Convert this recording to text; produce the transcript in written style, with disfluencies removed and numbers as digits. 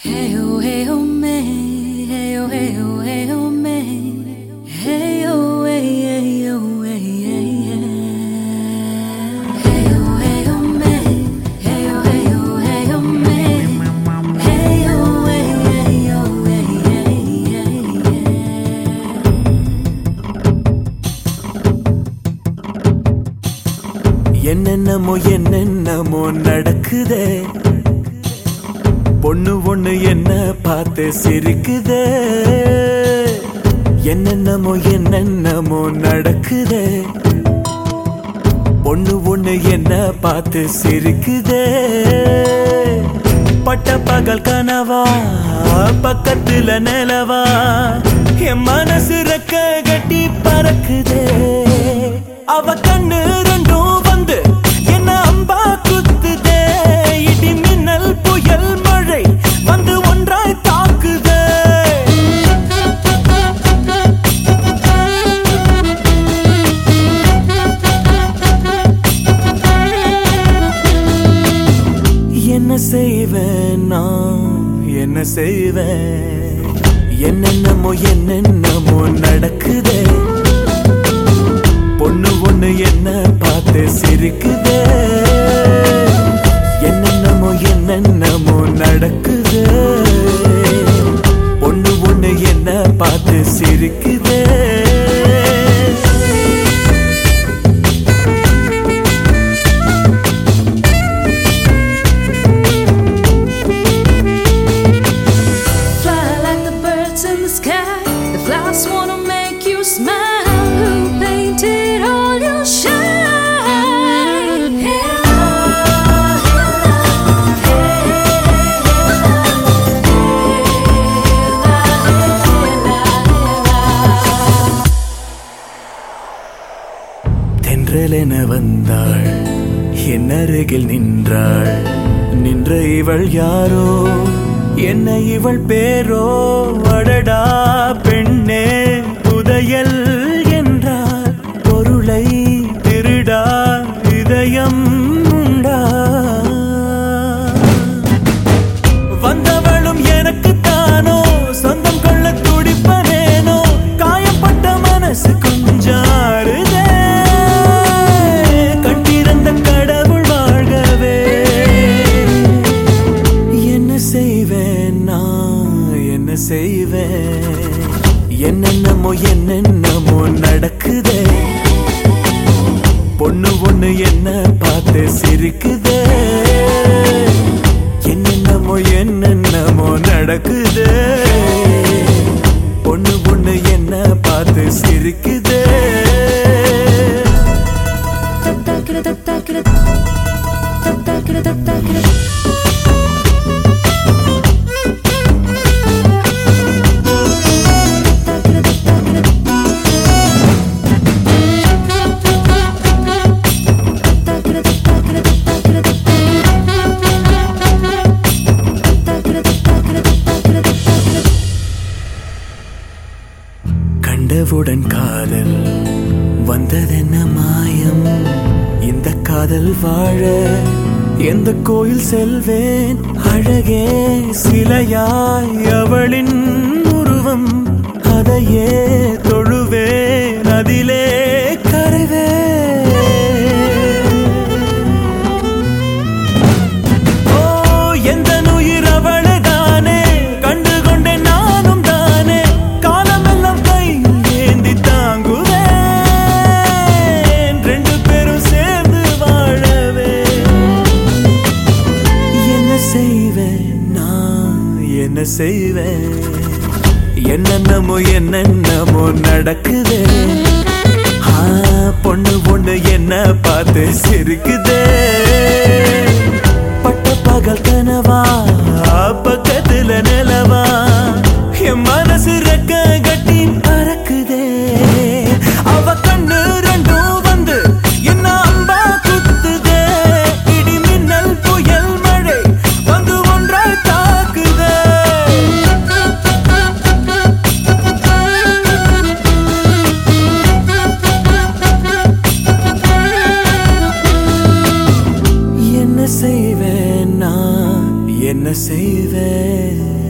Hey oh hey oh me, hey oh hey oh hey oh me, hey oh hey oh hey hey oh hey oh me, hey oh hey oh hey oh me, hey oh hey oh hey. என்னென்னமோ நடக்குதே, பொண்ணு ஒண்ணு என்ன பார்த்து சிரிக்குதே. என்னென்னமோ நடக்குதே, பொண்ணு ஒண்ணு என்ன பார்த்து சிரிக்குதே. பட்ட பகல் கனவா, பக்கத்துல நிலவா, என் மனசு ரெக்க கட்டி பறக்குதே. அவ கண்ணு ரெண்டும் வந்து என்ன அம்பா குத்துதே. இடி மின்னல் புயல் மழை வந்து ஒன்றாய் தாக்குதே. என்ன செய்வேன் நான், என்ன செய்வேன்? என்னென்னமோ நடக்குதே, பொண்ணு ஒண்ணு என்ன பார்த்து சிரிக்குதே. என்னென்னமோ நடக்குதே, பொண்ணு ஒண்ணு என்ன பார்த்து சிரிக்குதே. Fly like the birds in the sky, the flowers wanna make you smile. Who painted all your shine? தென்றலென வந்தாள், என் அருகில் நின்றாள். நின்ற இவள் யாரோ, என்ன இவள் பேரோ? அடடா பெண்ணே, புதையல் என்றார் பொருளை திருடா இதயம் உண்டா? வந்தவளும் எனக்கு தானோ, சொந்தம் கொள்ள துடிப்பனேனோ? காயப்பட்ட மனசு கொஞ்சம் ஆறுதே. கண்டிருந்த கடவுள் வாழ்கவே. என்ன செய்வேன் நான், என்ன செய்வேன்? என்னென்னமோ நடக்குதே, பொண்ணு ஒண்ணு என்ன பார்த்து சிரிக்குதே. என்னென்னமோ நடக்குதே, பொண்ணு ஒண்ணு என்ன பார்த்து சிரிக்குதே. கண்டவுடன் காதல் வந்ததென்ன மாயம்? இந்த காதல் வாழ எந்த கோயில் செல்வேன்? அழகே சிலையாய் அவளின் உருவம், அதையே தொழுவேன், அதிலே கரைவே. ஓ எந்த உயிர் அவளை தானே கண்டு கொண்டேன் நானும் தானே. காலமெல்லாம் கையில் ஏந்தி தாங்குவேன், ரெண்டு பேரும் சேர்ந்து வாழவே. என்ன செய்வேன் நான், என்ன செய்வேன்? என்னென்னமோ நடக்குதே. பொண்ணு ஒண்ணு என்ன பார்த்து சிரிக்குதே. பட்ட பகல் கனவா, பக்கத்துல நிலவா, என் மனசு ரெக்க கட்டி பறக்குதே. அவ கண்ணு ரெண்டும் வந்து என்ன அம்பா குத்துதே. இடி மின்னல் புயல் மழை வந்து ஒன்றாய் தாக்குதே. என்ன செய்வேன் நான், என்ன செய்வேன்? செய்வேன்.